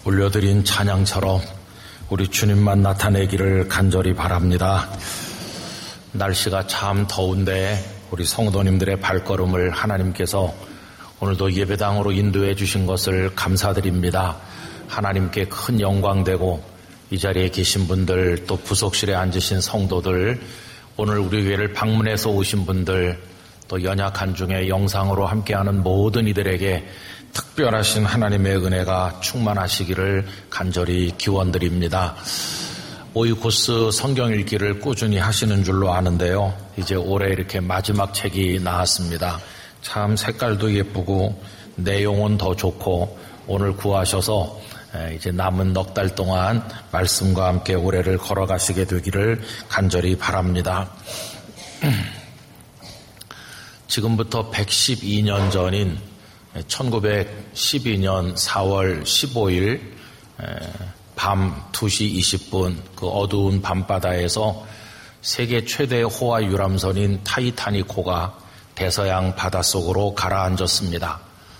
올려드린 찬양처럼 우리 주님만 나타내기를 간절히 바랍니다. 날씨가 참 더운데 우리 성도님들의 발걸음을 하나님께서 오늘도 예배당으로 인도해 주신 것을 감사드립니다. 하나님께 큰 영광되고 이 자리에 계신 분들, 또 부속실에 앉으신 성도들, 오늘 우리 교회를 방문해서 오신 분들, 또 연약한 중에 영상으로 함께하는 모든 이들에게 특별하신 하나님의 은혜가 충만하시기를 간절히 기원드립니다. 오이코스 성경 읽기를 꾸준히 하시는 줄로 아는데요. 이제 올해 이렇게 마지막 책이 나왔습니다. 참 색깔도 예쁘고 내용은 더 좋고 오늘 구하셔서 이제 남은 넉 달 동안 말씀과 함께 올해를 걸어가시게 되기를 간절히 바랍니다. 지금부터 112년 전인 1912년 4월 15일 밤 2시 20분 그 어두운 밤바다에서 세계 최대의 호화 유람선인 타이타닉호가 대서양 바닷속으로 가라앉았습니다.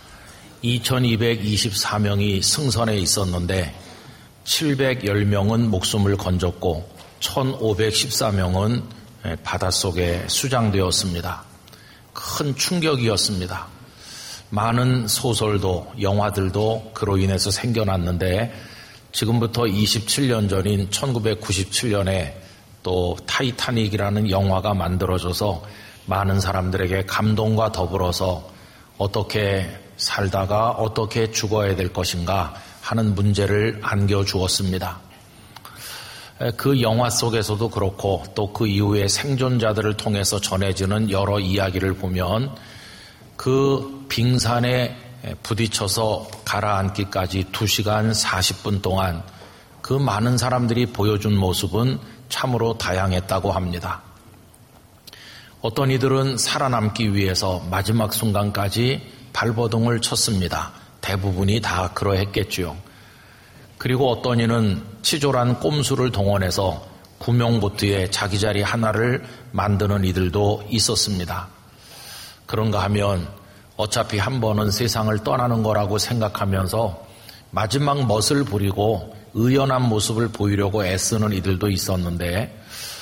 2224명이 승선에 있었는데 710명은 목숨을 건졌고 1514명은 바닷속에 수장되었습니다. 큰 충격이었습니다. 많은 소설도 영화들도 그로 인해서 생겨났는데 지금부터 27년 전인 1997년에 또 타이타닉이라는 영화가 만들어져서 많은 사람들에게 감동과 더불어서 어떻게 살다가 어떻게 죽어야 될 것인가 하는 문제를 안겨주었습니다. 그 영화 속에서도 그렇고 또 그 이후에 생존자들을 통해서 전해지는 여러 이야기를 보면 그 빙산에 부딪혀서 가라앉기까지 2시간 40분 동안 그 많은 사람들이 보여준 모습은 참으로 다양했다고 합니다. 어떤 이들은 살아남기 위해서 마지막 순간까지 발버둥을 쳤습니다. 대부분이 다 그러했겠지요. 그리고 어떤 이는 치졸한 꼼수를 동원해서 구명보트에 자기 자리 하나를 만드는 이들도 있었습니다. 그런가 하면 어차피 한 번은 세상을 떠나는 거라고 생각하면서 마지막 멋을 부리고 의연한 모습을 보이려고 애쓰는 이들도 있었는데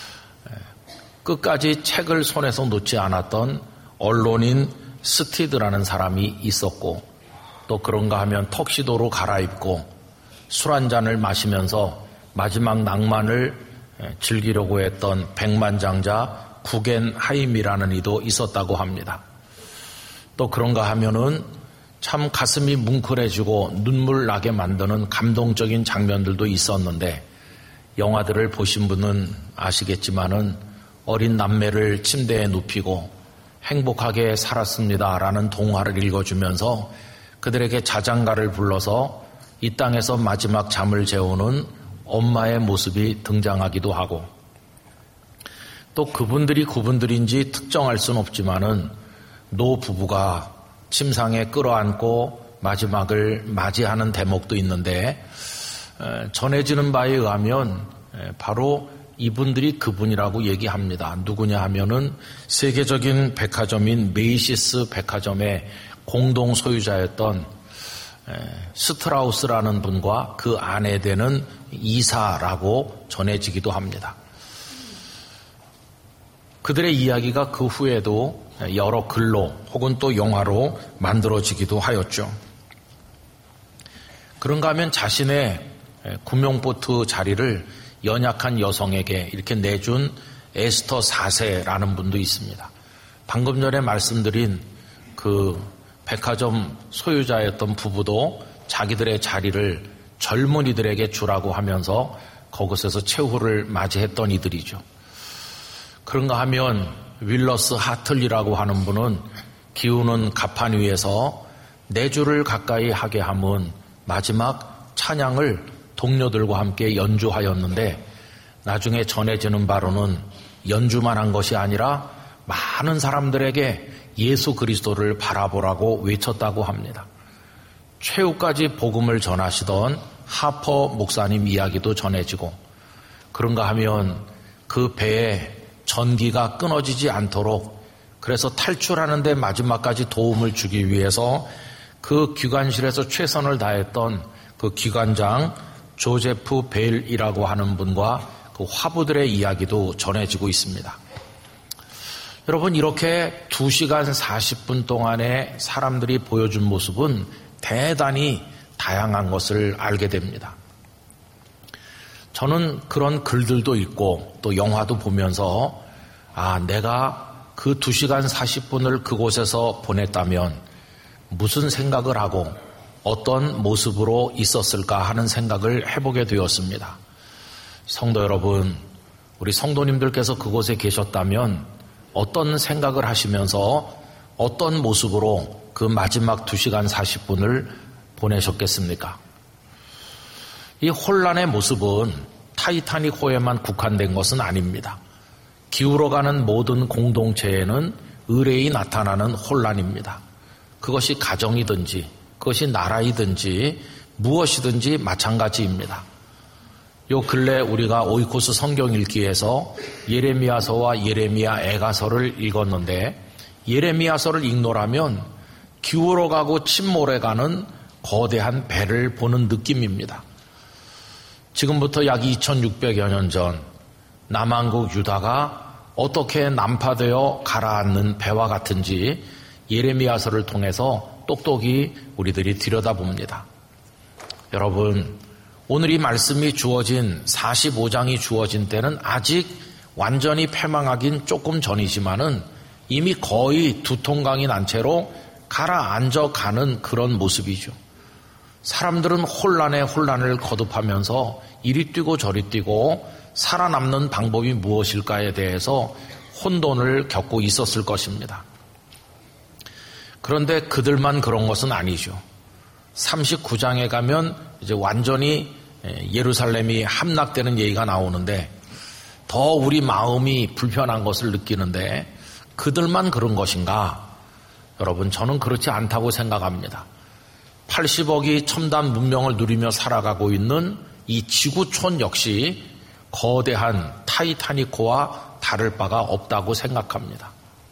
끝까지 책을 손에서 놓지 않았던 언론인 스티드라는 사람이 있었고 또 그런가 하면 턱시도로 갈아입고 술 한 잔을 마시면서 마지막 낭만을 즐기려고 했던 백만장자 구겐하임이라는 이도 있었다고 합니다. 또 그런가 하면은 참 가슴이 뭉클해지고 눈물 나게 만드는 감동적인 장면들도 있었는데 영화들을 보신 분은 아시겠지만은 어린 남매를 침대에 눕히고 행복하게 살았습니다라는 동화를 읽어주면서 그들에게 자장가를 불러서 이 땅에서 마지막 잠을 재우는 엄마의 모습이 등장하기도 하고 또 그분들인지 특정할 수는 없지만은 노 부부가 침상에 끌어안고 마지막을 맞이하는 대목도 있는데 전해지는 바에 의하면 바로 이분들이 그분이라고 얘기합니다. 누구냐 하면은 세계적인 백화점인 메이시스 백화점의 공동 소유자였던 스트라우스라는 분과 그 아내 되는 이사라고 전해지기도 합니다. 그들의 이야기가 그 후에도 여러 글로 혹은 또 영화로 만들어지기도 하였죠. 그런가 하면 자신의 구명보트 자리를 연약한 여성에게 이렇게 내준 에스터 4세라는 분도 있습니다. 방금 전에 말씀드린 그 백화점 소유자였던 부부도 자기들의 자리를 젊은이들에게 주라고 하면서 그곳에서 최후를 맞이했던 이들이죠. 그런가 하면 윌러스 하틀리라고 하는 분은 기우는 가판 위에서 4주를 가까이 하게 하면 마지막 찬양을 동료들과 함께 연주하였는데 나중에 전해지는 바로는 연주만 한 것이 아니라 많은 사람들에게 예수 그리스도를 바라보라고 외쳤다고 합니다. 최후까지 복음을 전하시던 하퍼 목사님 이야기도 전해지고 그런가 하면 그 배에 전기가 끊어지지 않도록 그래서 탈출하는데 마지막까지 도움을 주기 위해서 그 기관실에서 최선을 다했던 그 그 기관장 조제프 벨이라고 하는 분과 그 화부들의 이야기도 전해지고 있습니다. 여러분, 이렇게 2시간 40분 동안에 사람들이 보여준 모습은 대단히 다양한 것을 알게 됩니다. 저는 그런 글들도 읽고 또 영화도 보면서 내가 그 2시간 40분을 그곳에서 보냈다면 무슨 생각을 하고 어떤 모습으로 있었을까 하는 생각을 해보게 되었습니다. 성도 여러분, 우리 성도님들께서 그곳에 계셨다면 어떤 생각을 하시면서 어떤 모습으로 그 마지막 2시간 40분을 보내셨겠습니까? 이 혼란의 모습은 타이타닉호에만 국한된 것은 아닙니다. 기울어가는 모든 공동체에는 의뢰이 나타나는 혼란입니다. 그것이 가정이든지 그것이 나라이든지 무엇이든지 마찬가지입니다. 요 근래 우리가 오이코스 성경 읽기에서 예레미야서와 예레미야 애가서를 읽었는데, 예레미야서를 읽노라면 기울어가고 침몰해가는 거대한 배를 보는 느낌입니다. 지금부터 약 2600여 년 전 남한국 유다가 어떻게 난파되어 가라앉는 배와 같은지 예레미야서를 통해서 똑똑히 우리들이 들여다봅니다. 여러분, 오늘 이 말씀이 주어진 45장이 주어진 때는 아직 완전히 패망하긴 조금 전이지만은 이미 거의 두통강이 난 채로 가라앉아 가는 그런 모습이죠. 사람들은 혼란에 혼란을 거듭하면서 이리 뛰고 저리 뛰고 살아남는 방법이 무엇일까에 대해서 혼돈을 겪고 있었을 것입니다. 그런데 그들만 그런 것은 아니죠. 39장에 가면 이제 완전히 예루살렘이 함락되는 얘기가 나오는데 더 우리 마음이 불편한 것을 느끼는데 그들만 그런 것인가? 여러분, 저는 그렇지 않다고 생각합니다. 80억이 첨단 문명을 누리며 살아가고 있는 이 지구촌 역시 거대한 타이타닉호와 다를 바가 없다고 생각합니다.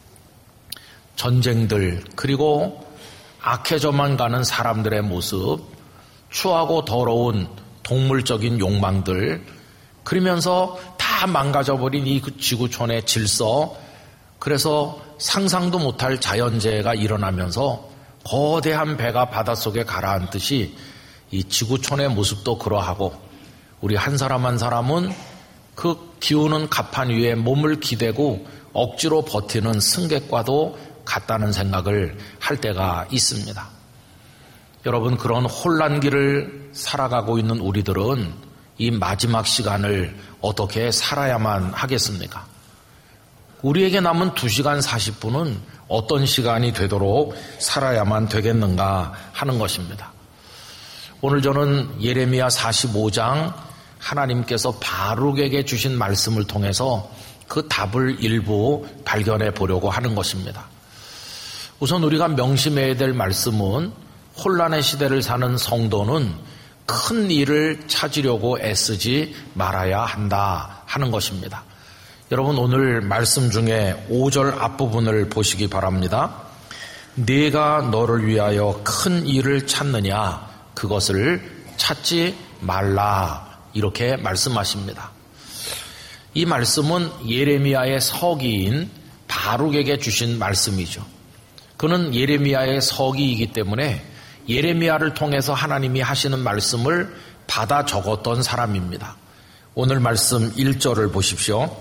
전쟁들, 그리고 악해져만 가는 사람들의 모습, 추하고 더러운 동물적인 욕망들, 그러면서 다 망가져버린 이 지구촌의 질서, 그래서 상상도 못할 자연재해가 일어나면서 거대한 배가 바닷속에 가라앉듯이 이 지구촌의 모습도 그러하고 우리 한 사람 한 사람은 그 기우는 갑판 위에 몸을 기대고 억지로 버티는 승객과도 같다는 생각을 할 때가 있습니다. 여러분, 그런 혼란기를 살아가고 있는 우리들은 이 마지막 시간을 어떻게 살아야만 하겠습니까? 우리에게 남은 2시간 40분은 어떤 시간이 되도록 살아야만 되겠는가 하는 것입니다. 오늘 저는 예레미야 45장 하나님께서 바룩에게 주신 말씀을 통해서 그 답을 일부 발견해 보려고 하는 것입니다. 우선 우리가 명심해야 될 말씀은 혼란의 시대를 사는 성도는 큰 일을 찾으려고 애쓰지 말아야 한다 하는 것입니다. 여러분, 오늘 말씀 중에 5절 앞부분을 보시기 바랍니다. 네가 너를 위하여 큰 일을 찾느냐, 그것을 찾지 말라, 이렇게 말씀하십니다. 이 말씀은 예레미야의 서기인 바룩에게 주신 말씀이죠. 그는 예레미야의 서기이기 때문에 예레미야를 통해서 하나님이 하시는 말씀을 받아 적었던 사람입니다. 오늘 말씀 1절을 보십시오.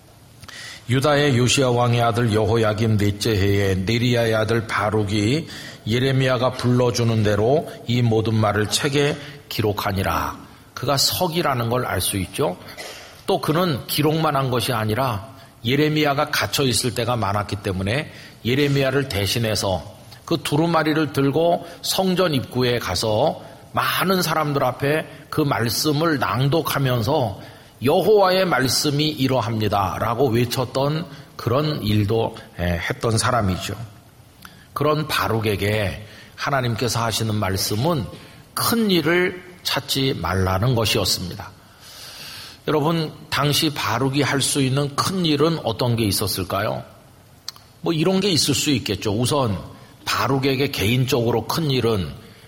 유다의 요시야 왕의 아들 여호야김 넷째 해에 네리야의 아들 바룩이 예레미야가 불러주는 대로 이 모든 말을 책에 기록하니라. 그가 서기라는 걸 알 수 있죠. 또 그는 기록만 한 것이 아니라 예레미야가 갇혀 있을 때가 많았기 때문에 예레미야를 대신해서 그 두루마리를 들고 성전 입구에 가서 많은 사람들 앞에 그 말씀을 낭독하면서 여호와의 말씀이 이러합니다 라고 외쳤던 그런 일도 했던 사람이죠. 그런 바룩에게 하나님께서 하시는 말씀은 큰 일을 찾지 말라는 것이었습니다. 여러분, 당시 바룩이 할 수 있는 큰 일은 어떤 게 있었을까요? 뭐 이런 게 있을 수 있겠죠. 우선 바룩에게 개인적으로 큰 일은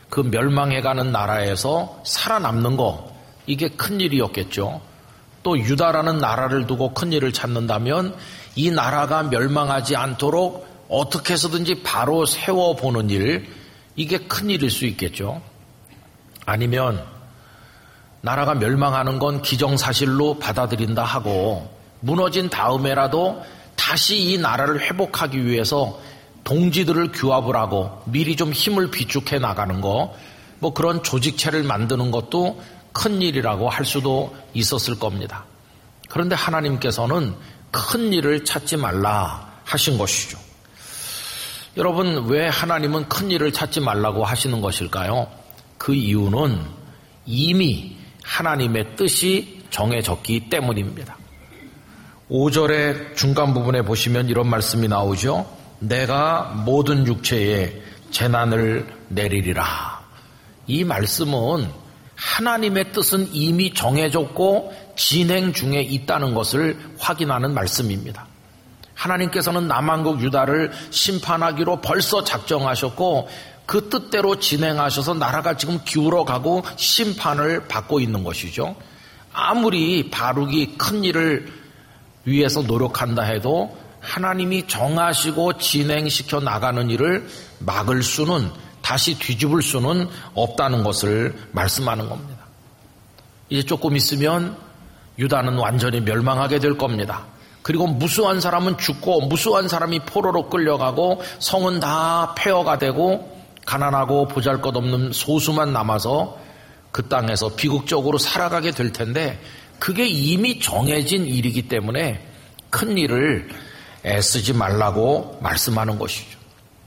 그 멸망해가는 나라에서 살아남는 거, 이게 큰일이었겠죠. 또 유다라는 나라를 두고 큰일을 찾는다면 이 나라가 멸망하지 않도록 어떻게 해서든지 바로 세워보는 일, 이게 큰일일 수 있겠죠. 아니면 나라가 멸망하는 건 기정사실로 받아들인다 하고 무너진 다음에라도 다시 이 나라를 회복하기 위해서 동지들을 규합을 하고 미리 좀 힘을 비축해 나가는 거, 뭐 그런 조직체를 만드는 것도 큰일이라고 할 수도 있었을 겁니다. 그런데 하나님께서는 큰일을 찾지 말라 하신 것이죠. 여러분, 왜 하나님은 큰일을 찾지 말라고 하시는 것일까요? 그 이유는 이미 하나님의 뜻이 정해졌기 때문입니다. 5절의 중간 부분에 보시면 이런 말씀이 나오죠. 내가 모든 육체에 재난을 내리리라. 이 말씀은 하나님의 뜻은 이미 정해졌고 진행 중에 있다는 것을 확인하는 말씀입니다. 하나님께서는 남한국 유다를 심판하기로 벌써 작정하셨고 그 뜻대로 진행하셔서 나라가 지금 기울어가고 심판을 받고 있는 것이죠. 아무리 바룩이 큰 일을 위해서 노력한다 해도 하나님이 정하시고 진행시켜 나가는 일을 막을 수는, 다시 뒤집을 수는 없다는 것을 말씀하는 겁니다. 이제 조금 있으면 유다는 완전히 멸망하게 될 겁니다. 그리고 무수한 사람은 죽고 무수한 사람이 포로로 끌려가고 성은 다 폐허가 되고 가난하고 보잘것없는 소수만 남아서 그 땅에서 비극적으로 살아가게 될 텐데, 그게 이미 정해진 일이기 때문에 큰 일을 애쓰지 말라고 말씀하는 것이죠.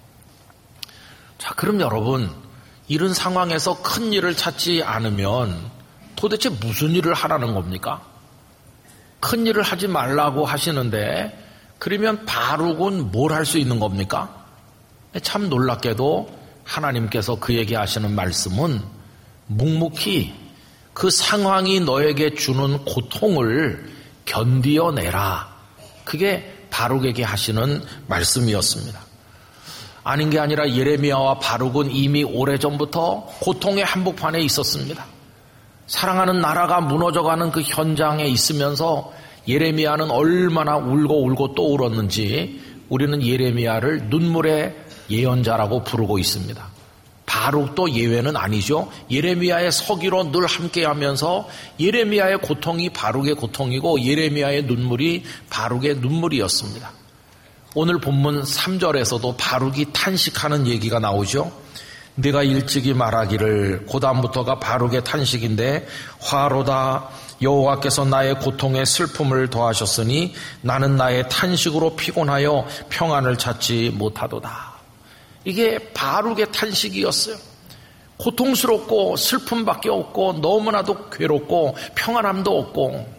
자, 그럼 여러분, 이런 상황에서 큰 일을 찾지 않으면 도대체 무슨 일을 하라는 겁니까? 큰 일을 하지 말라고 하시는데 그러면 바룩은 뭘 할 수 있는 겁니까? 참 놀랍게도 하나님께서 그에게 하시는 말씀은 묵묵히 그 상황이 너에게 주는 고통을 견디어내라. 그게 바룩에게 하시는 말씀이었습니다. 아닌 게 아니라 예레미야와 바룩은 이미 오래전부터 고통의 한복판에 있었습니다. 사랑하는 나라가 무너져가는 그 현장에 있으면서 예레미야는 얼마나 울고 또 울었는지 우리는 예레미야를 눈물의 예언자라고 부르고 있습니다. 바룩도 예외는 아니죠. 예레미야의 서기로 늘 함께하면서 예레미야의 고통이 바룩의 고통이고 예레미야의 눈물이 바룩의 눈물이었습니다. 오늘 본문 3절에서도 바룩이 탄식하는 얘기가 나오죠. 네가 일찍이 말하기를, 그 다음부터가 바룩의 탄식인데, 화로다 여호와께서 나의 고통에 슬픔을 더하셨으니 나는 나의 탄식으로 피곤하여 평안을 찾지 못하도다. 이게 바룩의 탄식이었어요. 고통스럽고 슬픔밖에 없고 너무나도 괴롭고 평안함도 없고.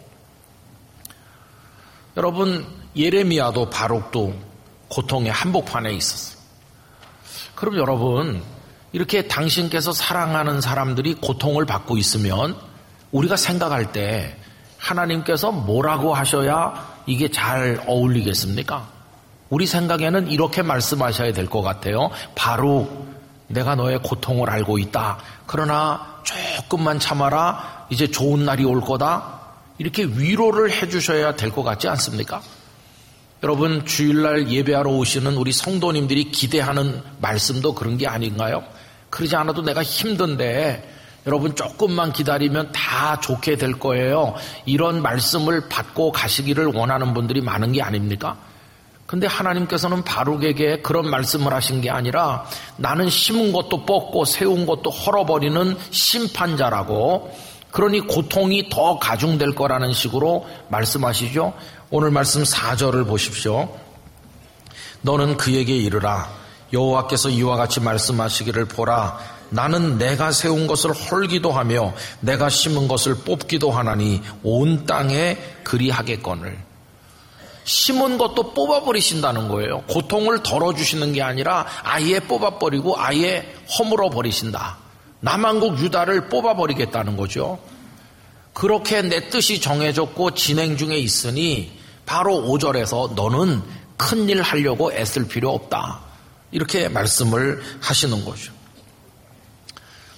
여러분, 예레미야도 바룩도 고통의 한복판에 있었어요. 그럼 여러분, 이렇게 당신께서 사랑하는 사람들이 고통을 받고 있으면 우리가 생각할 때 하나님께서 뭐라고 하셔야 이게 잘 어울리겠습니까? 우리 생각에는 이렇게 말씀하셔야 될 것 같아요. 바룩, 내가 너의 고통을 알고 있다. 그러나 조금만 참아라. 이제 좋은 날이 올 거다. 이렇게 위로를 해주셔야 될 것 같지 않습니까? 여러분, 주일날 예배하러 오시는 우리 성도님들이 기대하는 말씀도 그런 게 아닌가요? 그러지 않아도 내가 힘든데 여러분 조금만 기다리면 다 좋게 될 거예요. 이런 말씀을 받고 가시기를 원하는 분들이 많은 게 아닙니까? 근데 하나님께서는 바룩에게 그런 말씀을 하신 게 아니라 나는 심은 것도 뽑고 세운 것도 헐어버리는 심판자라고, 그러니 고통이 더 가중될 거라는 식으로 말씀하시죠. 오늘 말씀 4절을 보십시오. 너는 그에게 이르라. 여호와께서 이와 같이 말씀하시기를, 보라, 나는 내가 세운 것을 헐기도 하며 내가 심은 것을 뽑기도 하나니 온 땅에 그리하겠거늘. 심은 것도 뽑아버리신다는 거예요. 고통을 덜어주시는 게 아니라 아예 뽑아버리고 아예 허물어 버리신다. 남한국 유다를 뽑아버리겠다는 거죠. 그렇게 내 뜻이 정해졌고 진행 중에 있으니 바로 5절에서 너는 큰일 하려고 애쓸 필요 없다. 이렇게 말씀을 하시는 거죠.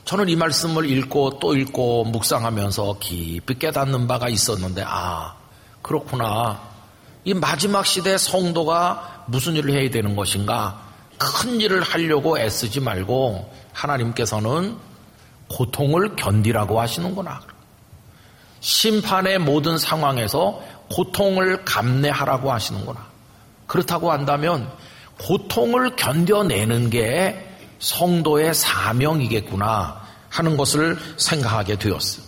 저는 이 말씀을 읽고 또 읽고 묵상하면서 깊이 깨닫는 바가 있었는데, 그렇구나. 이 마지막 시대 성도가 무슨 일을 해야 되는 것인가? 큰 일을 하려고 애쓰지 말고 하나님께서는 고통을 견디라고 하시는구나. 심판의 모든 상황에서 고통을 감내하라고 하시는구나. 그렇다고 한다면 고통을 견뎌내는 게 성도의 사명이겠구나 하는 것을 생각하게 되었어요.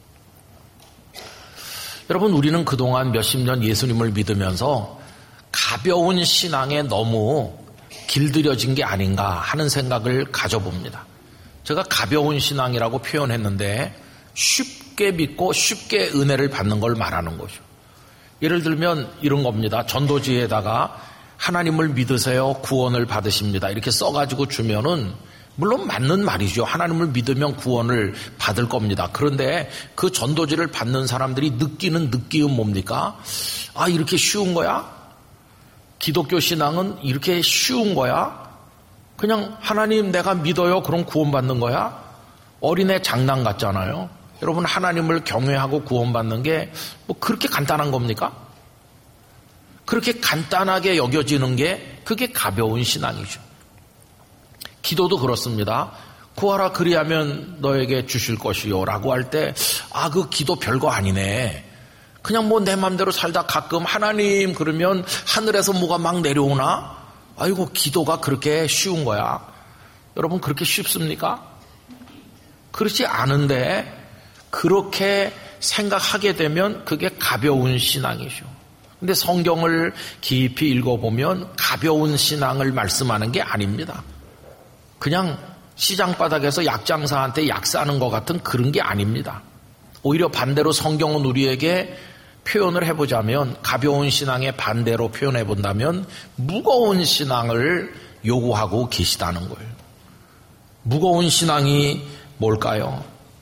여러분, 우리는 그동안 몇십 년 예수님을 믿으면서 가벼운 신앙에 너무 길들여진 게 아닌가 하는 생각을 가져봅니다. 제가 가벼운 신앙이라고 표현했는데 쉽게 믿고 쉽게 은혜를 받는 걸 말하는 거죠. 예를 들면 이런 겁니다. 전도지에다가 하나님을 믿으세요, 구원을 받으십니다, 이렇게 써가지고 주면은 물론 맞는 말이죠. 하나님을 믿으면 구원을 받을 겁니다. 그런데 그 전도지를 받는 사람들이 느끼는 느낌은 뭡니까? 이렇게 쉬운 거야? 기독교 신앙은 이렇게 쉬운 거야? 그냥 하나님 내가 믿어요, 그럼 구원받는 거야? 어린애 장난 같잖아요. 여러분, 하나님을 경외하고 구원받는 게 뭐 그렇게 간단한 겁니까? 그렇게 간단하게 여겨지는 게 그게 가벼운 신앙이죠. 기도도 그렇습니다. 구하라 그리하면 너에게 주실 것이요 라고 할 때 그 기도 별거 아니네. 그냥 뭐 내 맘대로 살다 가끔 하나님 그러면 하늘에서 뭐가 막 내려오나? 아이고, 기도가 그렇게 쉬운 거야. 여러분, 그렇게 쉽습니까? 그렇지 않은데 그렇게 생각하게 되면 그게 가벼운 신앙이죠. 근데 성경을 깊이 읽어보면 가벼운 신앙을 말씀하는 게 아닙니다. 그냥 시장바닥에서 약장사한테 약 사는 것 같은 그런 게 아닙니다. 오히려 반대로 성경은 우리에게 표현을 해보자면, 가벼운 신앙의 반대로 표현해본다면 무거운 신앙을 요구하고 계시다는 거예요. 무거운 신앙이 뭘까요?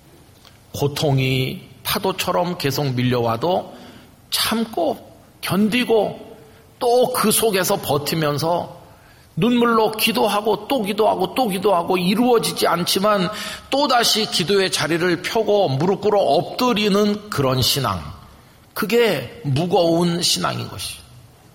고통이 파도처럼 계속 밀려와도 참고 견디고 또 그 속에서 버티면서 눈물로 기도하고 또 기도하고 또 기도하고 이루어지지 않지만 또다시 기도의 자리를 펴고 무릎 꿇어 엎드리는 그런 신앙, 그게 무거운 신앙인 것이죠.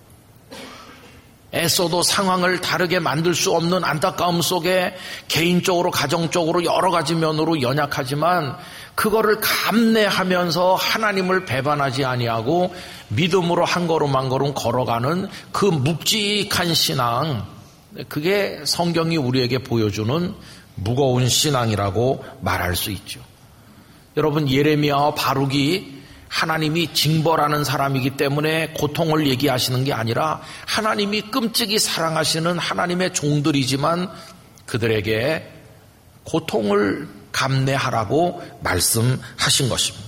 애써도 상황을 다르게 만들 수 없는 안타까움 속에 개인적으로 가정적으로 여러 가지 면으로 연약하지만 그거를 감내하면서 하나님을 배반하지 아니하고 믿음으로 한 걸음 한 걸음 걸어가는 그 묵직한 신앙, 그게 성경이 우리에게 보여주는 무거운 신앙이라고 말할 수 있죠. 여러분, 예레미야와 바룩이 하나님이 징벌하는 사람이기 때문에 고통을 얘기하시는 게 아니라 하나님이 끔찍이 사랑하시는 하나님의 종들이지만 그들에게 고통을 감내하라고 말씀하신 것입니다.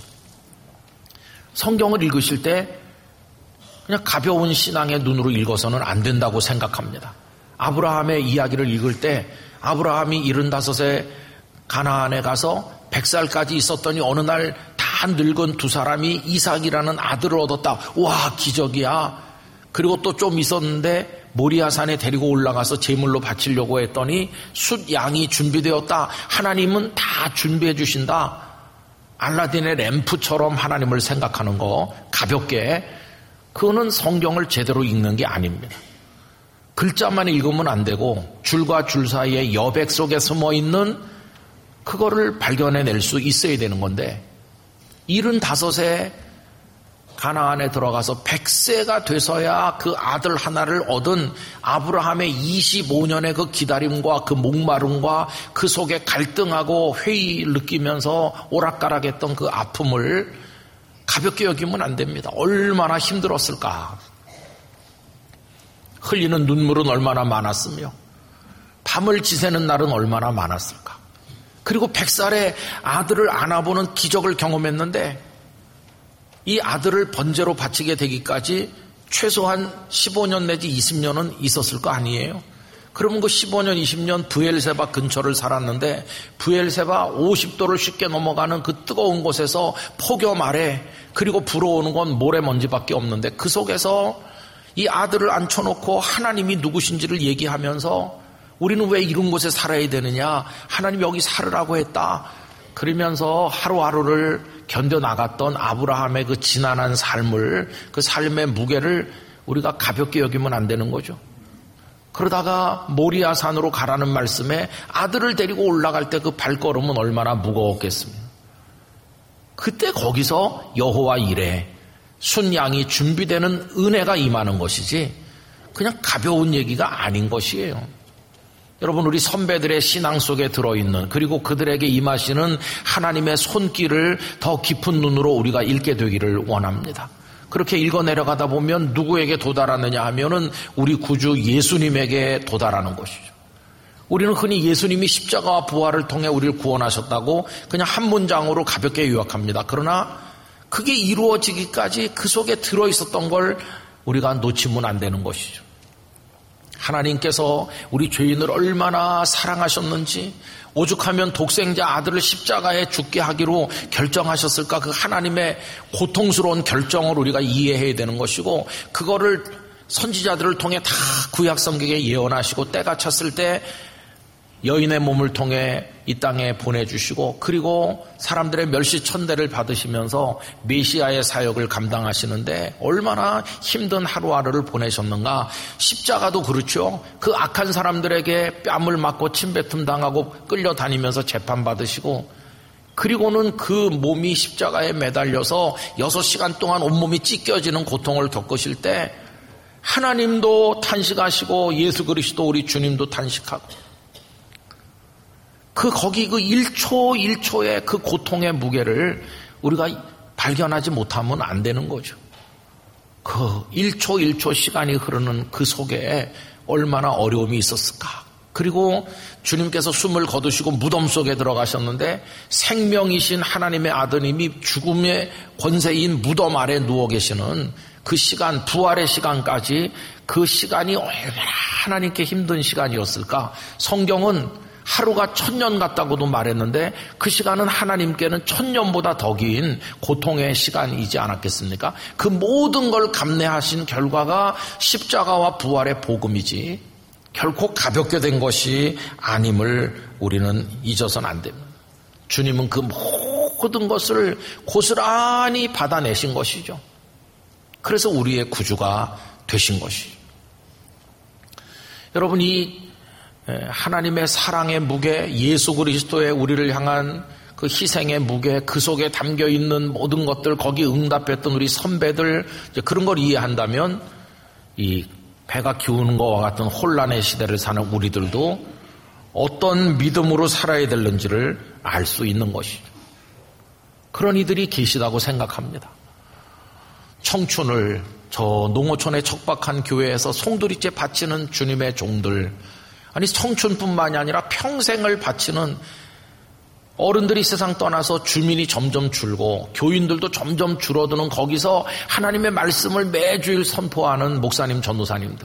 성경을 읽으실 때 그냥 가벼운 신앙의 눈으로 읽어서는 안 된다고 생각합니다. 아브라함의 이야기를 읽을 때 아브라함이 75세 가나안에 가서 100살까지 있었더니 어느 날 다 늙은 두 사람이 이삭이라는 아들을 얻었다. 와, 기적이야. 그리고 또 좀 있었는데 모리아산에 데리고 올라가서 제물로 바치려고 했더니 숫 양이 준비되었다. 하나님은 다 준비해 주신다. 알라딘의 램프처럼 하나님을 생각하는 거 가볍게, 그거는 성경을 제대로 읽는 게 아닙니다. 글자만 읽으면 안 되고 줄과 줄 사이에 여백 속에 숨어있는 그거를 발견해낼 수 있어야 되는 건데, 75세 가나안에 들어가서 100세가 돼서야 그 아들 하나를 얻은 아브라함의 25년의 그 기다림과 그 목마름과 그 속에 갈등하고 회의를 느끼면서 오락가락했던 그 아픔을 가볍게 여기면 안 됩니다. 얼마나 힘들었을까. 흘리는 눈물은 얼마나 많았으며 밤을 지새는 날은 얼마나 많았을까. 그리고 100살의 아들을 안아보는 기적을 경험했는데 이 아들을 번제로 바치게 되기까지 최소한 15년 내지 20년은 있었을 거 아니에요. 그러면 그 15년 20년 브엘세바 근처를 살았는데 브엘세바 50도를 쉽게 넘어가는 그 뜨거운 곳에서 폭염 아래, 그리고 불어오는 건 모래먼지밖에 없는데 그 속에서 이 아들을 앉혀놓고 하나님이 누구신지를 얘기하면서 우리는 왜 이런 곳에 살아야 되느냐? 하나님 여기 살으라고 했다. 그러면서 하루하루를 견뎌나갔던 아브라함의 그 지난한 삶을, 그 삶의 무게를 우리가 가볍게 여기면 안 되는 거죠. 그러다가 모리아산으로 가라는 말씀에 아들을 데리고 올라갈 때 그 발걸음은 얼마나 무거웠겠습니까? 그때 거기서 여호와 이레, 순양이 준비되는 은혜가 임하는 것이지 그냥 가벼운 얘기가 아닌 것이에요. 여러분, 우리 선배들의 신앙 속에 들어있는, 그리고 그들에게 임하시는 하나님의 손길을 더 깊은 눈으로 우리가 읽게 되기를 원합니다. 그렇게 읽어 내려가다 보면 누구에게 도달하느냐 하면은 우리 구주 예수님에게 도달하는 것이죠. 우리는 흔히 예수님이 십자가와 부활을 통해 우리를 구원하셨다고 그냥 한 문장으로 가볍게 요약합니다. 그러나 그게 이루어지기까지 그 속에 들어있었던 걸 우리가 놓치면 안 되는 것이죠. 하나님께서 우리 죄인을 얼마나 사랑하셨는지, 오죽하면 독생자 아들을 십자가에 죽게 하기로 결정하셨을까? 그 하나님의 고통스러운 결정을 우리가 이해해야 되는 것이고, 그거를 선지자들을 통해 다 구약 성경에 예언하시고 때가 찼을 때 여인의 몸을 통해 이 땅에 보내주시고, 그리고 사람들의 멸시천대를 받으시면서 메시아의 사역을 감당하시는데 얼마나 힘든 하루하루를 보내셨는가. 십자가도 그렇죠. 그 악한 사람들에게 뺨을 맞고 침뱉음 당하고 끌려다니면서 재판받으시고, 그리고는 그 몸이 십자가에 매달려서 6시간 동안 온몸이 찢겨지는 고통을 겪으실 때 하나님도 탄식하시고 예수 그리스도 우리 주님도 탄식하고, 거기 그 1초 1초의 그 고통의 무게를 우리가 발견하지 못하면 안 되는 거죠. 그 1초 1초 시간이 흐르는 그 속에 얼마나 어려움이 있었을까. 그리고 주님께서 숨을 거두시고 무덤 속에 들어가셨는데 생명이신 하나님의 아드님이 죽음의 권세인 무덤 아래 누워 계시는 그 시간, 부활의 시간까지, 그 시간이 얼마나 하나님께 힘든 시간이었을까. 성경은 하루가 1000년 같다고도 말했는데 그 시간은 하나님께는 1000년보다 더 긴 고통의 시간이지 않았겠습니까? 그 모든 걸 감내하신 결과가 십자가와 부활의 복음이지 결코 가볍게 된 것이 아님을 우리는 잊어서는 안 됩니다. 주님은 그 모든 것을 고스란히 받아내신 것이죠. 그래서 우리의 구주가 되신 것이죠. 여러분, 이 하나님의 사랑의 무게, 예수 그리스도의 우리를 향한 그 희생의 무게, 그 속에 담겨있는 모든 것들, 거기 응답했던 우리 선배들, 이제 그런 걸 이해한다면 이 배가 기우는 것과 같은 혼란의 시대를 사는 우리들도 어떤 믿음으로 살아야 되는지를 알 수 있는 것이죠. 그런 이들이 계시다고 생각합니다. 청춘을 저 농어촌의 척박한 교회에서 송두리째 바치는 주님의 종들, 아니 청춘뿐만이 아니라 평생을 바치는 어른들이 세상 떠나서 주민이 점점 줄고 교인들도 점점 줄어드는 거기서 하나님의 말씀을 매주일 선포하는 목사님, 전도사님들,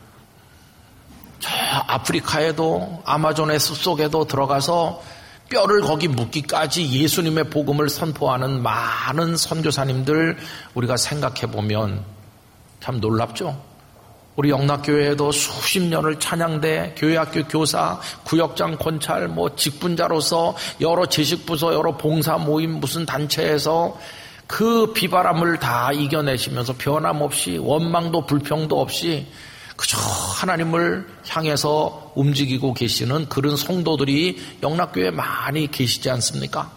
저 아프리카에도 아마존의 숲속에도 들어가서 뼈를 거기 묻기까지 예수님의 복음을 선포하는 많은 선교사님들 우리가 생각해보면 참 놀랍죠. 우리 영락교회에도 수십 년을 찬양대, 교회학교 교사, 구역장 권찰, 직분자로서 여러 제식부서, 여러 봉사 모임, 무슨 단체에서 그 비바람을 다 이겨내시면서 변함없이 원망도 불평도 없이 그저 하나님을 향해서 움직이고 계시는 그런 성도들이 영락교회에 많이 계시지 않습니까?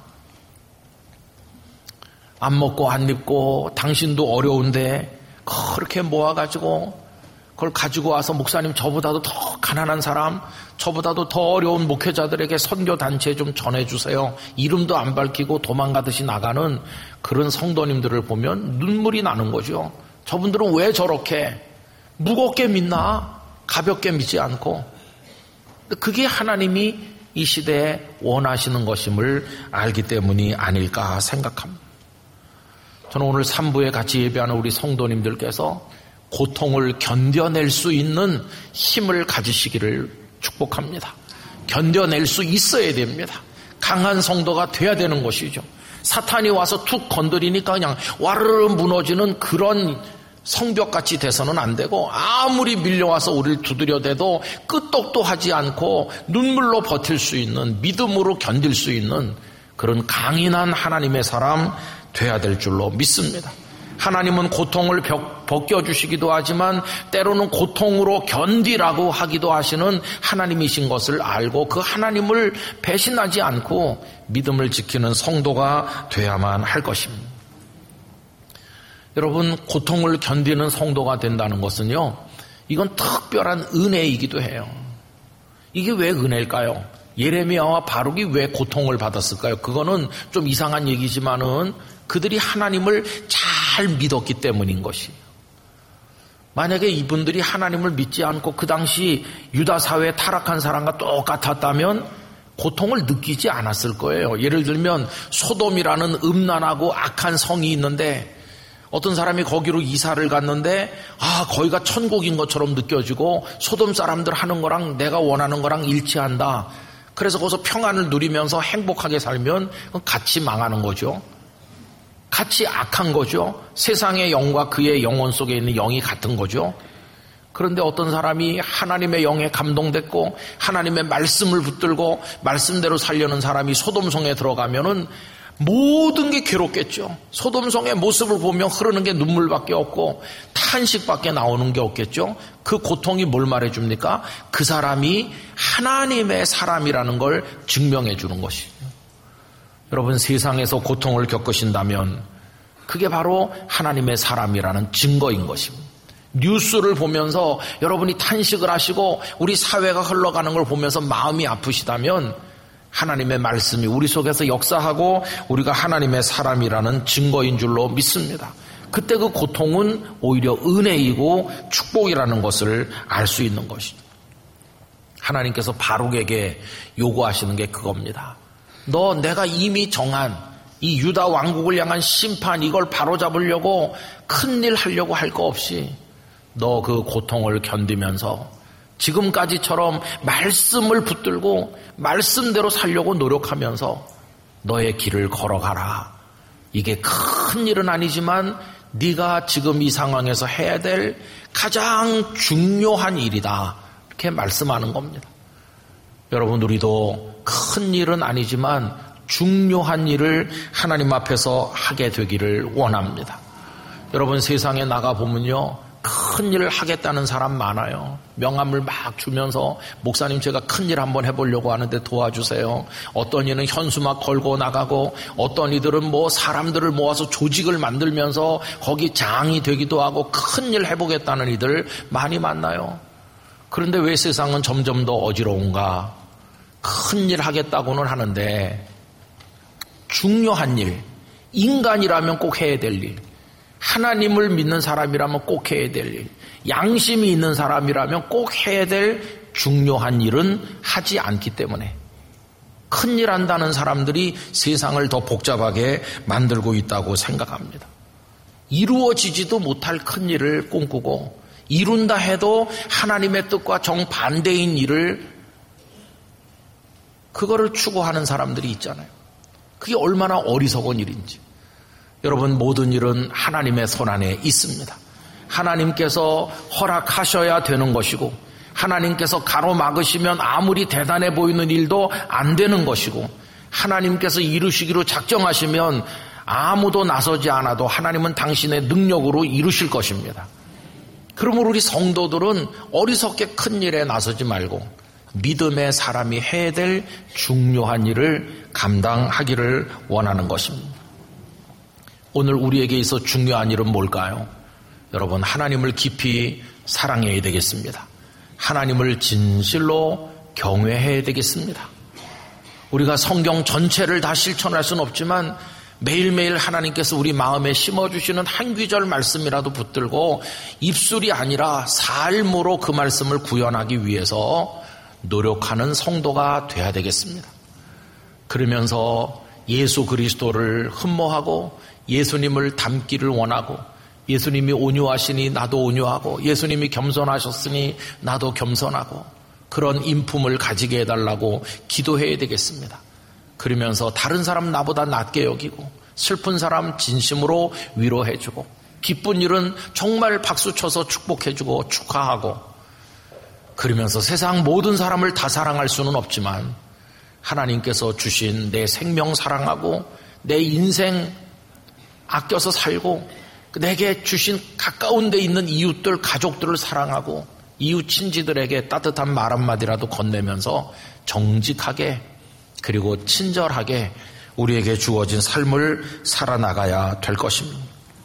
안 먹고 안 입고 당신도 어려운데 그렇게 모아가지고 그걸 가지고 와서 목사님, 저보다도 더 가난한 사람, 저보다도 더 어려운 목회자들에게 선교단체에 좀 전해주세요. 이름도 안 밝히고 도망가듯이 나가는 그런 성도님들을 보면 눈물이 나는 거죠. 저분들은 왜 저렇게 무겁게 믿나? 가볍게 믿지 않고. 그게 하나님이 이 시대에 원하시는 것임을 알기 때문이 아닐까 생각합니다. 저는 오늘 3부에 같이 예배하는 우리 성도님들께서 고통을 견뎌낼 수 있는 힘을 가지시기를 축복합니다. 견뎌낼 수 있어야 됩니다. 강한 성도가 돼야 되는 것이죠. 사탄이 와서 툭 건드리니까 그냥 와르르 무너지는 그런 성벽같이 돼서는 안 되고 아무리 밀려와서 우리를 두드려대도 끄떡도 하지 않고 눈물로 버틸 수 있는, 믿음으로 견딜 수 있는 그런 강인한 하나님의 사람 돼야 될 줄로 믿습니다. 하나님은 고통을 벗겨주시기도 하지만 때로는 고통으로 견디라고 하기도 하시는 하나님이신 것을 알고 그 하나님을 배신하지 않고 믿음을 지키는 성도가 돼야만 할 것입니다. 여러분, 고통을 견디는 성도가 된다는 것은요, 이건 특별한 은혜이기도 해요. 이게 왜 은혜일까요? 예레미야와 바룩이 왜 고통을 받았을까요? 그거는 좀 이상한 얘기지만은 그들이 하나님을 잘 믿었기 때문인 것이에요. 만약에 이분들이 하나님을 믿지 않고 그 당시 유다 사회에 타락한 사람과 똑같았다면 고통을 느끼지 않았을 거예요. 예를 들면 소돔이라는 음란하고 악한 성이 있는데 어떤 사람이 거기로 이사를 갔는데 거기가 천국인 것처럼 느껴지고 소돔 사람들 하는 거랑 내가 원하는 거랑 일치한다. 그래서 거기서 평안을 누리면서 행복하게 살면 같이 망하는 거죠. 같이 악한 거죠. 세상의 영과 그의 영혼 속에 있는 영이 같은 거죠. 그런데 어떤 사람이 하나님의 영에 감동됐고 하나님의 말씀을 붙들고 말씀대로 살려는 사람이 소돔성에 들어가면은 모든 게 괴롭겠죠. 소돔성의 모습을 보면 흐르는 게 눈물밖에 없고 탄식밖에 나오는 게 없겠죠. 그 고통이 뭘 말해줍니까? 그 사람이 하나님의 사람이라는 걸 증명해 주는 것이죠. 여러분, 세상에서 고통을 겪으신다면 그게 바로 하나님의 사람이라는 증거인 것입니다. 뉴스를 보면서 여러분이 탄식을 하시고 우리 사회가 흘러가는 걸 보면서 마음이 아프시다면 하나님의 말씀이 우리 속에서 역사하고 우리가 하나님의 사람이라는 증거인 줄로 믿습니다. 그때 그 고통은 오히려 은혜이고 축복이라는 것을 알 수 있는 것이죠. 하나님께서 바룩에게 요구하시는 게 그겁니다. 내가 이미 정한 이 유다 왕국을 향한 심판, 이걸 바로잡으려고 큰일 하려고 할 거 없이 너 그 고통을 견디면서 지금까지처럼 말씀을 붙들고 말씀대로 살려고 노력하면서 너의 길을 걸어가라. 이게 큰 일은 아니지만 네가 지금 이 상황에서 해야 될 가장 중요한 일이다. 이렇게 말씀하는 겁니다. 여러분, 우리도 큰 일은 아니지만 중요한 일을 하나님 앞에서 하게 되기를 원합니다. 여러분, 세상에 나가보면요, 큰 일을 하겠다는 사람 많아요. 명함을 막 주면서 목사님 제가 큰 일 한번 해보려고 하는데 도와주세요. 어떤 이는 현수막 걸고 나가고 어떤 이들은 사람들을 모아서 조직을 만들면서 거기 장이 되기도 하고 큰 일 해보겠다는 이들 많이 만나요. 그런데 왜 세상은 점점 더 어지러운가? 큰 일 하겠다고는 하는데 중요한 일, 인간이라면 꼭 해야 될 일, 하나님을 믿는 사람이라면 꼭 해야 될 일, 양심이 있는 사람이라면 꼭 해야 될 중요한 일은 하지 않기 때문에 큰일 한다는 사람들이 세상을 더 복잡하게 만들고 있다고 생각합니다. 이루어지지도 못할 큰일을 꿈꾸고 이룬다 해도 하나님의 뜻과 정반대인 일을 그거를 추구하는 사람들이 있잖아요. 그게 얼마나 어리석은 일인지. 여러분, 모든 일은 하나님의 손안에 있습니다. 하나님께서 허락하셔야 되는 것이고 하나님께서 가로막으시면 아무리 대단해 보이는 일도 안 되는 것이고 하나님께서 이루시기로 작정하시면 아무도 나서지 않아도 하나님은 당신의 능력으로 이루실 것입니다. 그러므로 우리 성도들은 어리석게 큰 일에 나서지 말고 믿음의 사람이 해야 될 중요한 일을 감당하기를 원하는 것입니다. 오늘 우리에게 있어 중요한 일은 뭘까요? 여러분, 하나님을 깊이 사랑해야 되겠습니다. 하나님을 진실로 경외해야 되겠습니다. 우리가 성경 전체를 다 실천할 수는 없지만 매일매일 하나님께서 우리 마음에 심어주시는 한 귀절 말씀이라도 붙들고 입술이 아니라 삶으로 그 말씀을 구현하기 위해서 노력하는 성도가 돼야 되겠습니다. 그러면서 예수 그리스도를 흠모하고 예수님을 닮기를 원하고 예수님이 온유하시니 나도 온유하고 예수님이 겸손하셨으니 나도 겸손하고 그런 인품을 가지게 해달라고 기도해야 되겠습니다. 그러면서 다른 사람 나보다 낫게 여기고 슬픈 사람 진심으로 위로해주고 기쁜 일은 정말 박수쳐서 축복해주고 축하하고, 그러면서 세상 모든 사람을 다 사랑할 수는 없지만 하나님께서 주신 내 생명 사랑하고 내 인생 아껴서 살고 내게 주신 가까운 데 있는 이웃들, 가족들을 사랑하고 이웃 친지들에게 따뜻한 말 한마디라도 건네면서 정직하게 그리고 친절하게 우리에게 주어진 삶을 살아나가야 될 것입니다.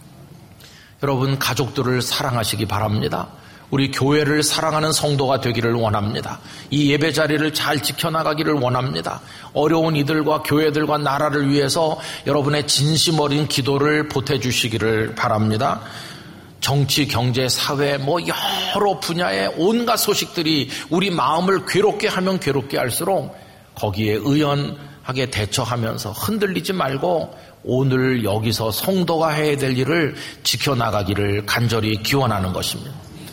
여러분, 가족들을 사랑하시기 바랍니다. 우리 교회를 사랑하는 성도가 되기를 원합니다. 이 예배 자리를 잘 지켜나가기를 원합니다. 어려운 이들과 교회들과 나라를 위해서 여러분의 진심 어린 기도를 보태주시기를 바랍니다. 정치, 경제, 사회 여러 분야의 온갖 소식들이 우리 마음을 괴롭게 하면 괴롭게 할수록 거기에 의연하게 대처하면서 흔들리지 말고 오늘 여기서 성도가 해야 될 일을 지켜나가기를 간절히 기원하는 것입니다.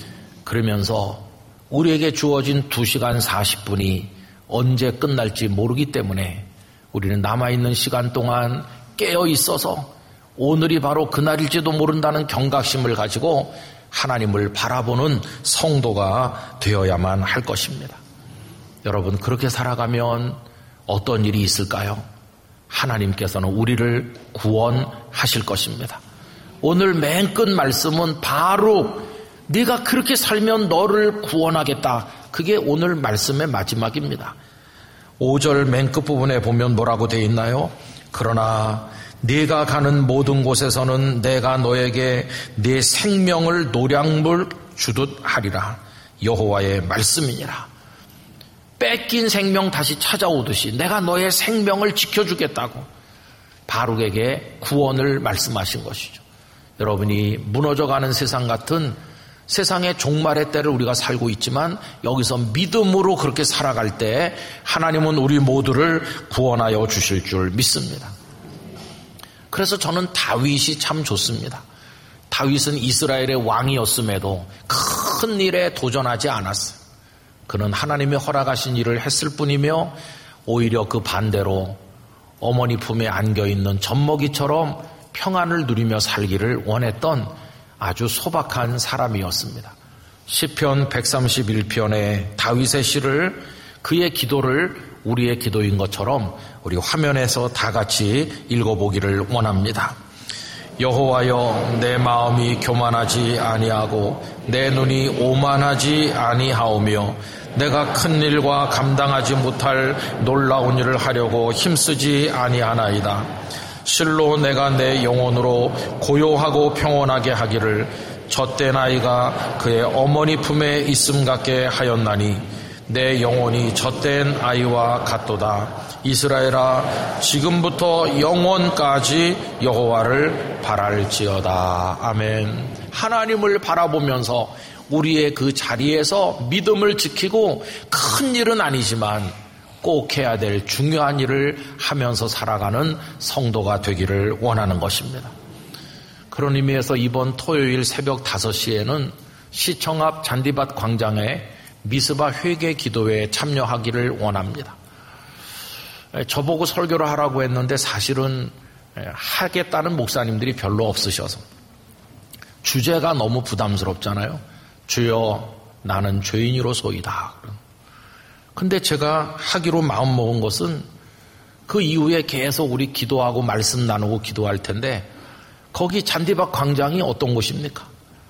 그러면서 우리에게 주어진 2시간 40분이 언제 끝날지 모르기 때문에 우리는 남아있는 시간 동안 깨어 있어서 오늘이 바로 그날일지도 모른다는 경각심을 가지고 하나님을 바라보는 성도가 되어야만 할 것입니다. 여러분, 그렇게 살아가면 어떤 일이 있을까요? 하나님께서는 우리를 구원하실 것입니다. 오늘 맨 끝 말씀은 바로 네가 그렇게 살면 너를 구원하겠다. 그게 오늘 말씀의 마지막입니다. 5절 맨 끝부분에 보면 뭐라고 되어 있나요? 그러나 네가 가는 모든 곳에서는 내가 너에게 네 생명을 노량물 주듯 하리라. 여호와의 말씀이니라. 뺏긴 생명 다시 찾아오듯이 내가 너의 생명을 지켜주겠다고 바룩에게 구원을 말씀하신 것이죠. 여러분이 무너져가는 세상 같은 세상의 종말의 때를 우리가 살고 있지만 여기서 믿음으로 그렇게 살아갈 때 하나님은 우리 모두를 구원하여 주실 줄 믿습니다. 그래서 저는 다윗이 참 좋습니다. 다윗은 이스라엘의 왕이었음에도 큰 일에 도전하지 않았어요. 그는 하나님이 허락하신 일을 했을 뿐이며 오히려 그 반대로 어머니 품에 안겨있는 젖먹이처럼 평안을 누리며 살기를 원했던 아주 소박한 사람이었습니다. 시편 131편의 다윗의 시를, 그의 기도를 우리의 기도인 것처럼 우리 화면에서 다 같이 읽어보기를 원합니다. 여호와여, 내 마음이 교만하지 아니하고 내 눈이 오만하지 아니하오며 내가 큰 일과 감당하지 못할 놀라운 일을 하려고 힘쓰지 아니하나이다. 실로 내가 내 영혼으로 고요하고 평온하게 하기를 젖된 아이가 그의 어머니 품에 있음 같게 하였나니 내 영혼이 젖된 아이와 같도다. 이스라엘아, 지금부터 영원까지 여호와를 바랄지어다. 아멘. 하나님을 바라보면서 우리의 그 자리에서 믿음을 지키고 큰 일은 아니지만 꼭 해야 될 중요한 일을 하면서 살아가는 성도가 되기를 원하는 것입니다. 그런 의미에서 이번 토요일 새벽 5시에는 시청 앞 잔디밭 광장에 미스바 회개 기도회에 참여하기를 원합니다. 저보고 설교를 하라고 했는데 사실은 하겠다는 목사님들이 별로 없으셔서 주제가 너무 부담스럽잖아요. 주여, 나는 죄인이로소이다. 근데 제가 하기로 마음먹은 것은 그 이후에 계속 우리 기도하고 말씀 나누고 기도할 텐데 거기 잔디밭 광장이 어떤 곳입니까?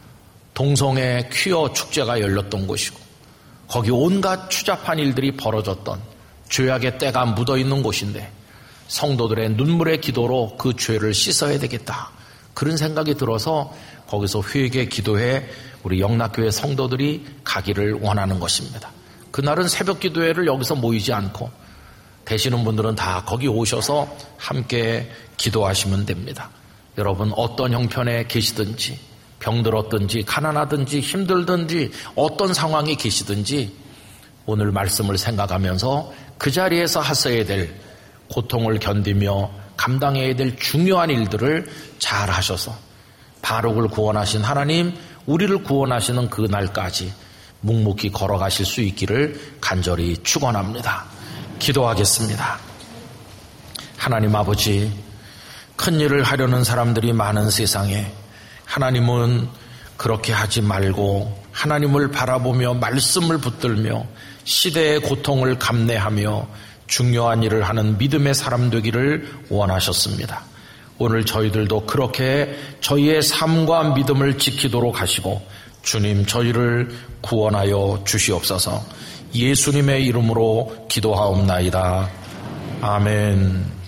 동성애 퀴어 축제가 열렸던 곳이고 거기 온갖 추잡한 일들이 벌어졌던 죄악의 때가 묻어있는 곳인데 성도들의 눈물의 기도로 그 죄를 씻어야 되겠다. 그런 생각이 들어서 거기서 회개 기도회 우리 영락교회 성도들이 가기를 원하는 것입니다. 그날은 새벽 기도회를 여기서 모이지 않고 되시는 분들은 다 거기 오셔서 함께 기도하시면 됩니다. 여러분 어떤 형편에 계시든지 병들었든지 가난하든지 힘들든지 어떤 상황에 계시든지 오늘 말씀을 생각하면서 그 자리에서 하셔야 될 고통을 견디며 감당해야 될 중요한 일들을 잘 하셔서 바룩을 구원하신 하나님, 우리를 구원하시는 그 날까지 묵묵히 걸어가실 수 있기를 간절히 축원합니다. 기도하겠습니다. 하나님 아버지, 큰 일을 하려는 사람들이 많은 세상에 하나님은 그렇게 하지 말고 하나님을 바라보며 말씀을 붙들며 시대의 고통을 감내하며 중요한 일을 하는 믿음의 사람 되기를 원하셨습니다. 오늘 저희들도 그렇게 저희의 삶과 믿음을 지키도록 하시고 주님 저희를 구원하여 주시옵소서. 예수님의 이름으로 기도하옵나이다. 아멘.